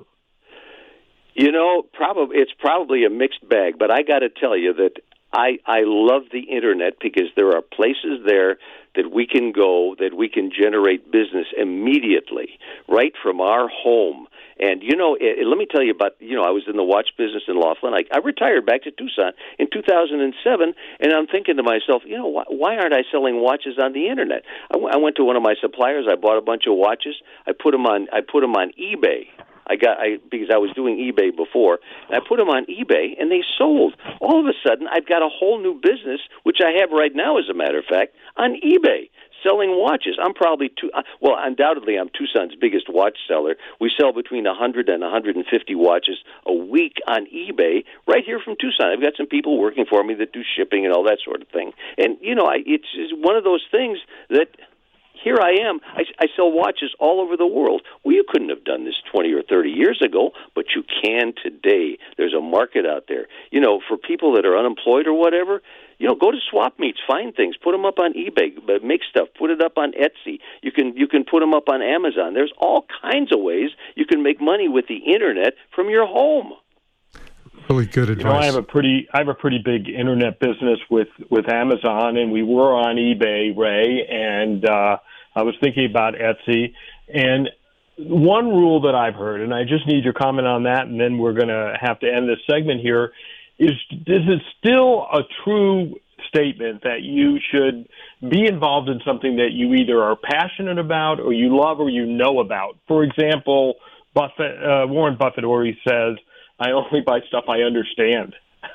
You know, probably it's probably a mixed bag, but I got to tell you that I I love the Internet because there are places there that we can go, that we can generate business immediately, right from our home. And, you know, it, let me tell you about, you know, I was in the watch business in Laughlin. I, I retired back to Tucson in two thousand seven, and I'm thinking to myself, you know, why, why aren't I selling watches on the Internet? I, w- I went to one of my suppliers. I bought a bunch of watches. I put them on, I put them on eBay. I got I because I was doing eBay before, and I put them on eBay, and they sold. All of a sudden, I've got a whole new business, which I have right now, as a matter of fact, on eBay, selling watches. I'm probably two. Well, undoubtedly, I'm Tucson's biggest watch seller. We sell between one hundred and one hundred fifty watches a week on eBay, right here from Tucson. I've got some people working for me that do shipping and all that sort of thing. And you know, I, it's, it's one of those things that, here I am. I, I sell watches all over the world. Well, you couldn't have done this twenty or thirty years ago, but you can today. There's a market out there. You know, for people that are unemployed or whatever, you know, go to swap meets, find things, put them up on eBay, make stuff, put it up on Etsy. You can you can put them up on Amazon. There's all kinds of ways you can make money with the internet from your home. Really good advice. You know, I have a pretty I have a pretty big internet business with, with Amazon, and we were on eBay, Ray, and uh, I was thinking about Etsy. And one rule that I've heard, and I just need your comment on that, and then we're going to have to end this segment here, is is it still a true statement that you should be involved in something that you either are passionate about or you love or you know about? For example, Buffett, uh, Warren Buffett always says, I only buy stuff I understand.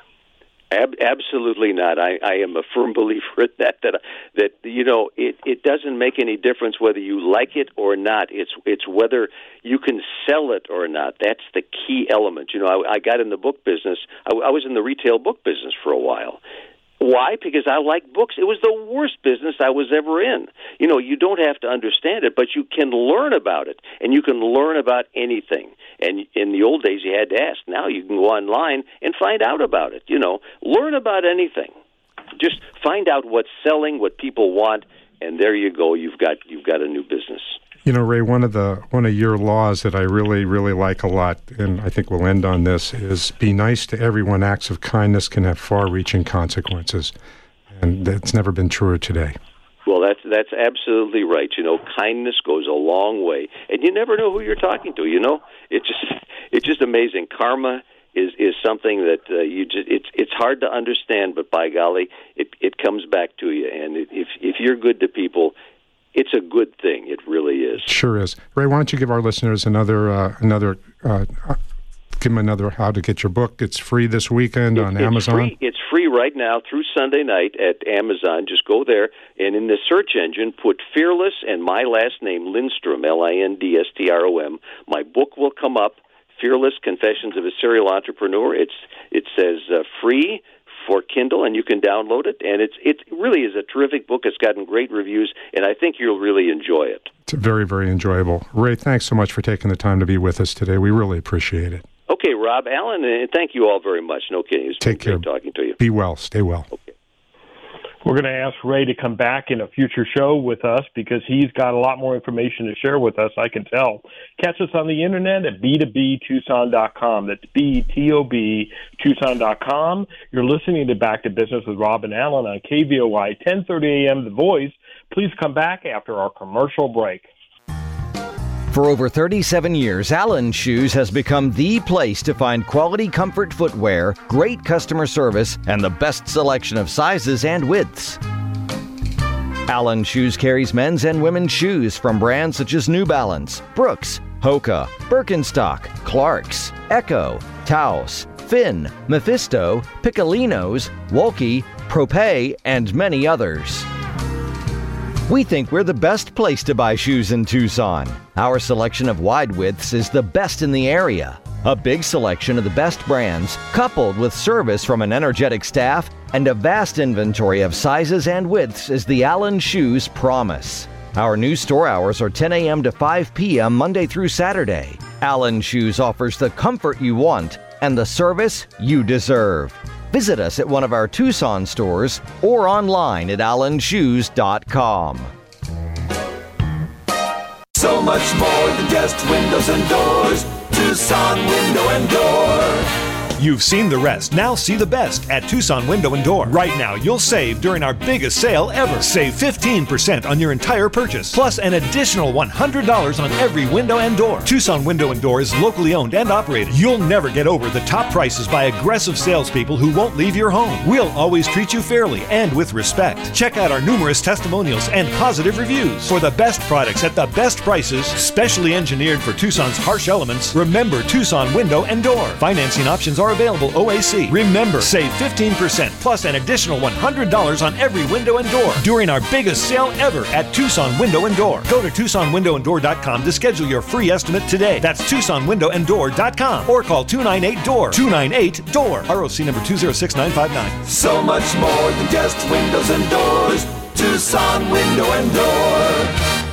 Ab- absolutely not. I, I am a firm believer in that, that, that you know, it, it doesn't make any difference whether you like it or not. It's it's whether you can sell it or not. That's the key element. You know, I, I got in the book business. I, I was in the retail book business for a while. Why? Because I like books. It was the worst business I was ever in. You know, you don't have to understand it, but you can learn about it, and you can learn about anything. And in the old days, you had to ask. Now you can go online and find out about it. You know, learn about anything. Just find out what's selling, what people want, and there you go. You've got you've got a new business. You know, Ray, one of the one of your laws that I really, really like a lot, and I think we'll end on this, is be nice to everyone. Acts of kindness can have far-reaching consequences, and that's never been truer today. Well, that's that's absolutely right. You know, kindness goes a long way, and you never know who you're talking to. You know, it just it's just amazing. Karma is is something that uh, you just it's it's hard to understand, but by golly, it it comes back to you. And if if you're good to people, it's a good thing. It really is. Sure is. Ray, why don't you give our listeners another uh, another uh, give them another how to get your book? It's free this weekend it's, on it's Amazon. Free. It's free right now through Sunday night at Amazon. Just go there and in the search engine put Fearless and my last name Lindstrom, L I N D S T R O M. My book will come up. Fearless: Confessions of a Serial Entrepreneur. It's it says uh, free for Kindle, and you can download it. And it's it really is a terrific book. It's gotten great reviews, and I think you'll really enjoy it. It's very, very enjoyable. Ray, thanks so much for taking the time to be with us today. We really appreciate it. Okay, Rob, Alan, and thank you all very much. No kidding. It's Take been care. Great talking to you. Be well. Stay well. Okay. We're going to ask Ray to come back in a future show with us because he's got a lot more information to share with us, I can tell. Catch us on the internet at B two B Tucson dot com. That's B T O B Tucson dot com. You're listening to Back to Business with Rob and Alan on K V O Y ten thirty a.m. The Voice. Please come back after our commercial break. For over thirty-seven years, Allen Shoes has become the place to find quality comfort footwear, great customer service, and the best selection of sizes and widths. Allen Shoes carries men's and women's shoes from brands such as New Balance, Brooks, Hoka, Birkenstock, Clarks, Echo, Taos, Finn, Mephisto, Piccolinos, Wolke, Propé, and many others. We think we're the best place to buy shoes in Tucson. Our selection of wide widths is the best in the area. A big selection of the best brands, coupled with service from an energetic staff and a vast inventory of sizes and widths is the Allen Shoes promise. Our new store hours are ten a.m. to five p.m. Monday through Saturday. Allen Shoes offers the comfort you want and the service you deserve. Visit us at one of our Tucson stores or online at allen shoes dot com. So much more than just windows and doors. Tucson Window and Door. You've seen the rest. Now see the best at Tucson Window and Door. Right now, you'll save during our biggest sale ever. Save fifteen percent on your entire purchase, plus an additional one hundred dollars on every window and door. Tucson Window and Door is locally owned and operated. You'll never get over the top prices by aggressive salespeople who won't leave your home. We'll always treat you fairly and with respect. Check out our numerous testimonials and positive reviews. For the best products at the best prices, specially engineered for Tucson's harsh elements, remember Tucson Window and Door. Financing options are available O A C. Remember, save fifteen percent plus an additional one hundred dollars on every window and door during our biggest sale ever at Tucson Window and Door. Go to Tucson Window and Door dot com to schedule your free estimate today. That's Tucson Window and Door dot com or call two nine eight D O O R. two nine eight D O O R. R O C number two zero six nine five nine. So much more than just windows and doors. Tucson Window and Door.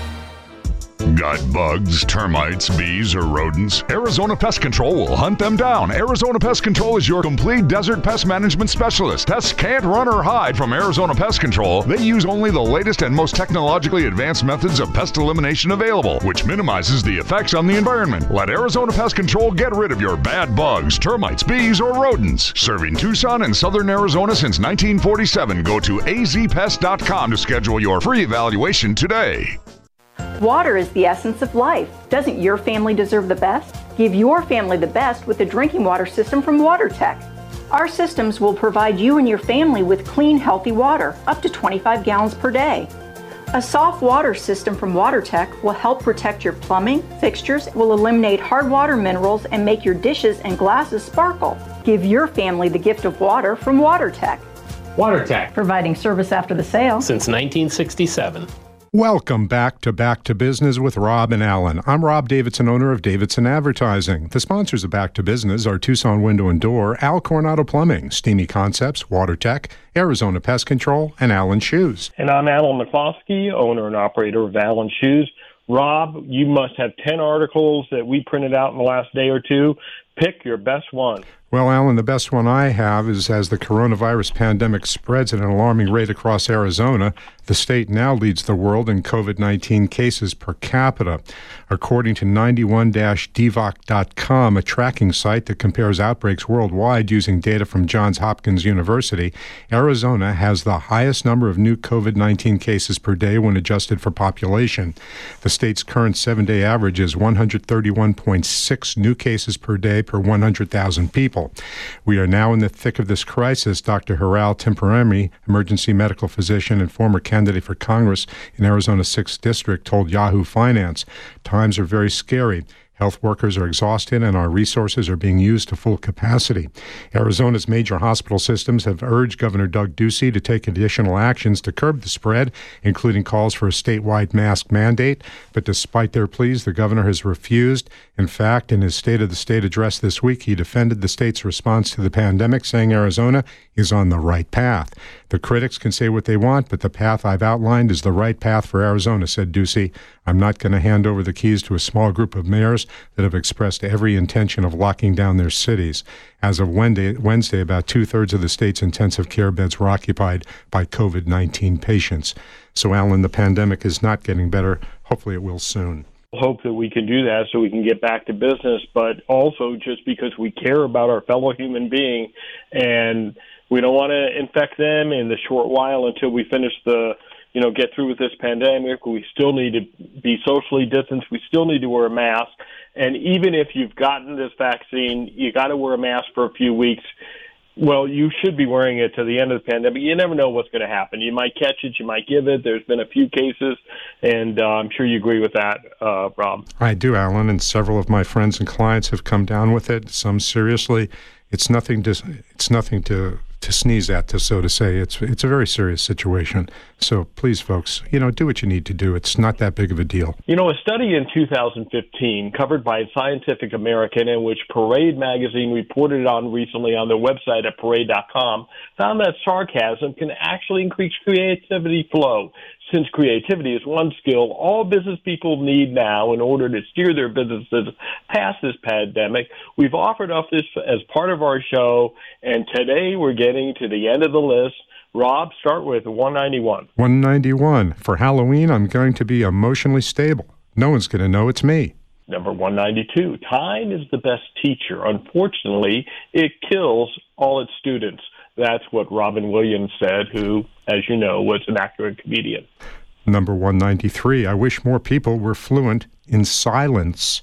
Got bugs, termites, bees, or rodents? Arizona Pest Control will hunt them down. Arizona Pest Control is your complete desert pest management specialist. Pests can't run or hide from Arizona Pest Control. They use only the latest and most technologically advanced methods of pest elimination available, which minimizes the effects on the environment. Let Arizona Pest Control get rid of your bad bugs, termites, bees, or rodents. Serving Tucson and southern Arizona since nineteen forty-seven. Go to a z pest dot com to schedule your free evaluation today. Water is the essence of life. Doesn't your family deserve the best? Give your family the best with the drinking water system from WaterTech. Our systems will provide you and your family with clean, healthy water, up to twenty-five gallons per day. A soft water system from WaterTech will help protect your plumbing, fixtures, will eliminate hard water minerals, and make your dishes and glasses sparkle. Give your family the gift of water from WaterTech. WaterTech, providing service after the sale since nineteen sixty-seven. Welcome back to Back to Business with Rob and Alan. I'm Rob Davidson, owner of Davidson Advertising. The sponsors of Back to Business are Tucson Window and Door, Al Coronado Plumbing, Steamy Concepts, WaterTech, Arizona Pest Control, and Allen Shoes. And I'm Alan McCloskey, owner and operator of Allen Shoes. Rob, you must have ten articles that we printed out in the last day or two. Pick your best one. Well, Alan, the best one I have is as the coronavirus pandemic spreads at an alarming rate across Arizona, the state now leads the world in COVID nineteen cases per capita. According to ninety-one dash d v o c dot com, a tracking site that compares outbreaks worldwide using data from Johns Hopkins University, Arizona has the highest number of new COVID nineteen cases per day when adjusted for population. The state's current seven-day average is one hundred thirty-one point six new cases per day per one hundred thousand people. We are now in the thick of this crisis, Doctor Hiral Timperemi, emergency medical physician and former candidate for Congress in Arizona's sixth District, told Yahoo Finance. Times are very scary. Health workers are exhausted and our resources are being used to full capacity. Arizona's major hospital systems have urged Governor Doug Ducey to take additional actions to curb the spread, including calls for a statewide mask mandate. But despite their pleas, the governor has refused. In fact, in his State of the State address this week, he defended the state's response to the pandemic, saying Arizona is on the right path. The critics can say what they want, but the path I've outlined is the right path for Arizona, said Ducey. I'm not going to hand over the keys to a small group of mayors that have expressed every intention of locking down their cities. As of Wednesday, Wednesday about two-thirds of the state's intensive care beds were occupied by COVID nineteen patients. So, Alan, the pandemic is not getting better. Hopefully it will soon. Hope that we can do that so we can get back to business, but also just because we care about our fellow human being and we don't want to infect them in the short while until we finish the, you know, get through with this pandemic. We still need to be socially distanced. We still need to wear a mask. And even if you've gotten this vaccine, you got to wear a mask for a few weeks. Well, you should be wearing it to the end of the pandemic. You never know what's going to happen. You might catch it. You might give it. There's been a few cases, and uh, I'm sure you agree with that, uh, Rob. I do, Alan, and several of my friends and clients have come down with it, some seriously. It's nothing to, it's nothing to, to sneeze at, to, so to say. It's it's a very serious situation. So please, folks, you know, do what you need to do. It's not that big of a deal. You know, a study in two thousand fifteen covered by Scientific American, in which Parade magazine reported on recently on their website at parade dot com, found that sarcasm can actually increase creativity flow. Since creativity is one skill all business people need now in order to steer their businesses past this pandemic, we've offered up this as part of our show, and today we're getting to the end of the list. Rob, start with one ninety-one. one ninety-one. For Halloween, I'm going to be emotionally stable. No one's going to know it's me. Number one ninety-two. Time is the best teacher. Unfortunately, it kills all its students. That's what Robin Williams said, who, as you know, was an actor and comedian. Number one ninety-three. I wish more people were fluent in silence.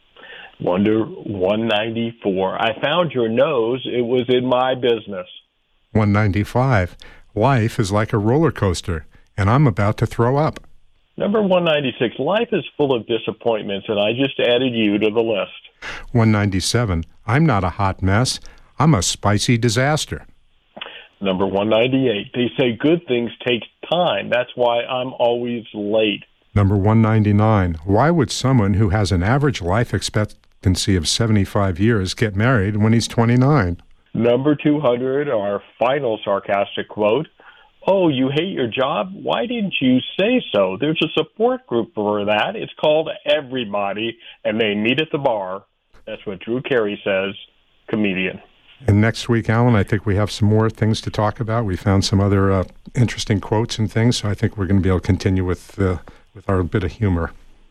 Wonder one ninety-four. I found your nose. It was in my business. one ninety-five. Life is like a roller coaster, and I'm about to throw up. Number one ninety-six. Life is full of disappointments, and I just added you to the list. one ninety-seven. I'm not a hot mess. I'm a spicy disaster. Number one ninety-eight. They say good things take time. That's why I'm always late. Number one ninety-nine. Why would someone who has an average life expectancy of seventy-five years get married when he's twenty-nine? Number two hundred, our final sarcastic quote. Oh, you hate your job? Why didn't you say so? There's a support group for that. It's called Everybody, and they meet at the bar. That's what Drew Carey says, comedian. And next week, Alan, I think we have some more things to talk about. We found some other uh, interesting quotes and things, so I think we're going to be able to continue with uh, with our bit of humor.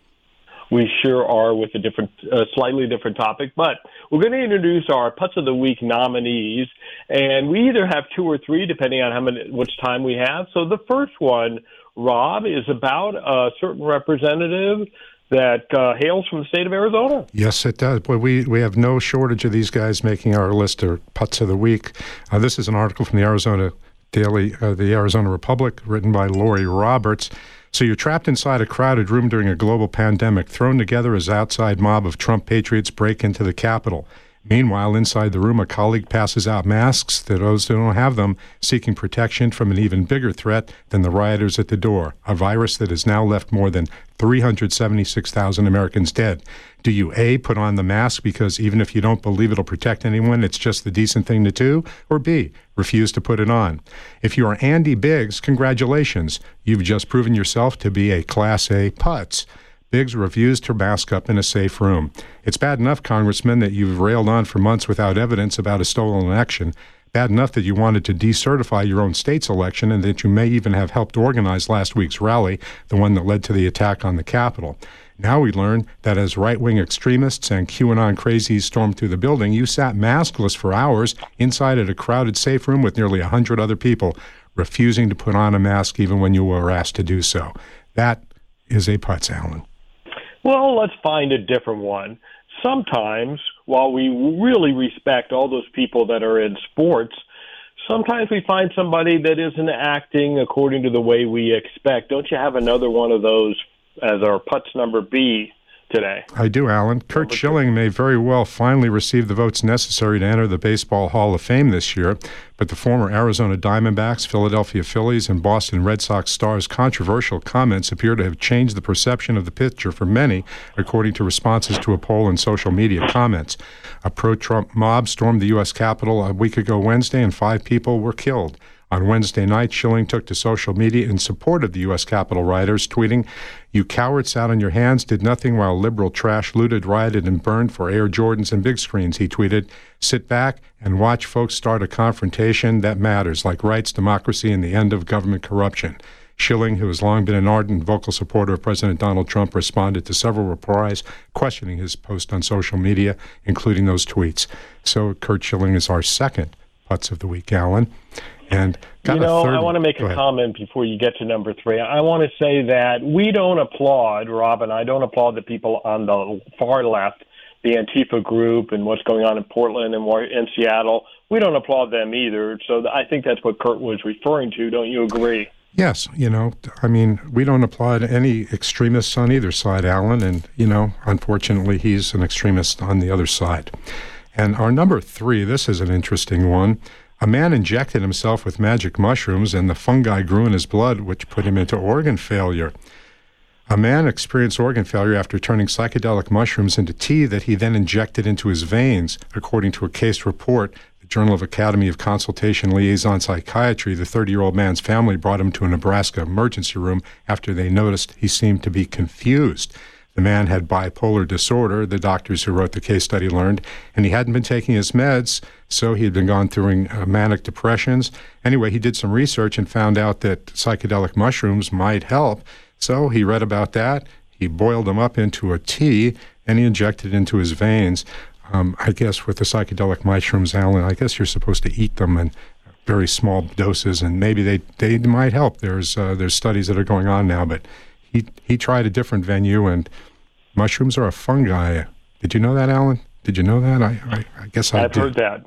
We sure are, with a different, uh, slightly different topic, but we're going to introduce our Putts of the Week nominees, and we either have two or three, depending on how many, which time we have. So the first one, Rob, is about a certain representative that uh, hails from the state of Arizona. Yes, it does. Boy, we, we have no shortage of these guys making our list of Putts of the Week. Uh, this is an article from the Arizona Daily, uh, the Arizona Republic, written by Lori Roberts. So you're trapped inside a crowded room during a global pandemic, thrown together as outside mob of Trump patriots break into the Capitol. Meanwhile, inside the room, a colleague passes out masks to those who don't have them, seeking protection from an even bigger threat than the rioters at the door, a virus that has now left more than three hundred seventy-six thousand Americans dead. Do you, A, put on the mask because even if you don't believe it'll protect anyone, it's just the decent thing to do? Or B, refuse to put it on? If you are Andy Biggs, congratulations. You've just proven yourself to be a Class A putz. Biggs refused to mask up in a safe room. It's bad enough, Congressman, that you've railed on for months without evidence about a stolen election. Bad enough that you wanted to decertify your own state's election and that you may even have helped organize last week's rally, the one that led to the attack on the Capitol. Now we learn that as right-wing extremists and QAnon crazies stormed through the building, you sat maskless for hours inside at a crowded safe room with nearly one hundred other people, refusing to put on a mask even when you were asked to do so. That is a putz, Alan. Well, let's find a different one. Sometimes, while we really respect all those people that are in sports, sometimes we find somebody that isn't acting according to the way we expect. Don't you have another one of those as our putz number B today? I do, Alan. Curt Schilling may very well finally receive the votes necessary to enter the Baseball Hall of Fame this year, but the former Arizona Diamondbacks, Philadelphia Phillies, and Boston Red Sox star's controversial comments appear to have changed the perception of the pitcher for many, according to responses to a poll and social media comments. A pro-Trump mob stormed the U S Capitol a week ago Wednesday, and five people were killed. On Wednesday night, Schilling took to social media in support of the U S Capitol rioters, tweeting, "You cowards sat on your hands, did nothing while liberal trash looted, rioted, and burned for Air Jordans and big screens," he tweeted. "Sit back and watch folks start a confrontation that matters, like rights, democracy, and the end of government corruption." Schilling, who has long been an ardent vocal supporter of President Donald Trump, responded to several replies questioning his post on social media, including those tweets. So Curt Schilling is our second Putz of the Week, Alan. And got you know, a third, I want to make a ahead. comment before you get to number three. I want to say that we don't applaud, Rob and I don't applaud the people on the far left, the Antifa group and what's going on in Portland and in Seattle. We don't applaud them either. So I think that's what Curt was referring to. Don't you agree? Yes, you know, I mean, we don't applaud any extremists on either side, Alan, and, you know, unfortunately, he's an extremist on the other side. And our number three, this is an interesting one. A man injected himself with magic mushrooms, and the fungi grew in his blood, which put him into organ failure. A man experienced organ failure after turning psychedelic mushrooms into tea that he then injected into his veins, according to a case report. Journal of Academy of Consultation Liaison Psychiatry, the thirty-year-old man's family brought him to a Nebraska emergency room after they noticed he seemed to be confused. The man had bipolar disorder, the doctors who wrote the case study learned, and he hadn't been taking his meds, so he had been going through uh, manic depressions. Anyway, he did some research and found out that psychedelic mushrooms might help, so he read about that. He boiled them up into a tea, and he injected it into his veins. Um, I guess with the psychedelic mushrooms, Alan, I guess you're supposed to eat them in very small doses, and maybe they, they might help. There's uh, there's studies that are going on now, but he he tried a different venue, and mushrooms are a fungi. Did you know that, Alan? Did you know that? I I, I guess I I've did. heard that.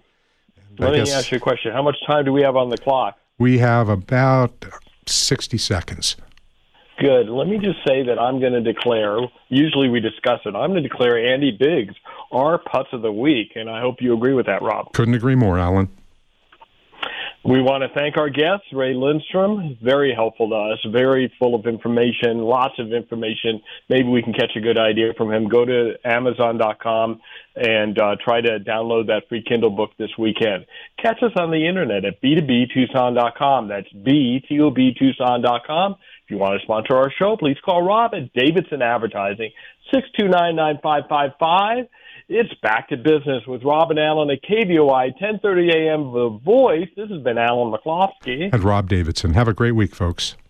I Let me guess ask you a question. How much time do we have on the clock? We have about sixty seconds. Good. Let me just say that I'm going to declare, usually we discuss it, I'm going to declare Andy Biggs our Putz of the Week, and I hope you agree with that, Rob. Couldn't agree more, Alan. We want to thank our guest, Ray Lindstrom. Very helpful to us, very full of information, lots of information. Maybe we can catch a good idea from him. Go to Amazon dot com and uh, try to download that free Kindle book this weekend. Catch us on the internet at B two B Tucson dot com. That's B T O B Tucson dot com. If you want to sponsor our show, please call Rob at Davidson Advertising, six two nine, nine five five five. It's Back to Business with Rob and Alan at K V O I, ten thirty a.m. The Voice. This has been Alan McCloskey. And Rob Davidson. Have a great week, folks.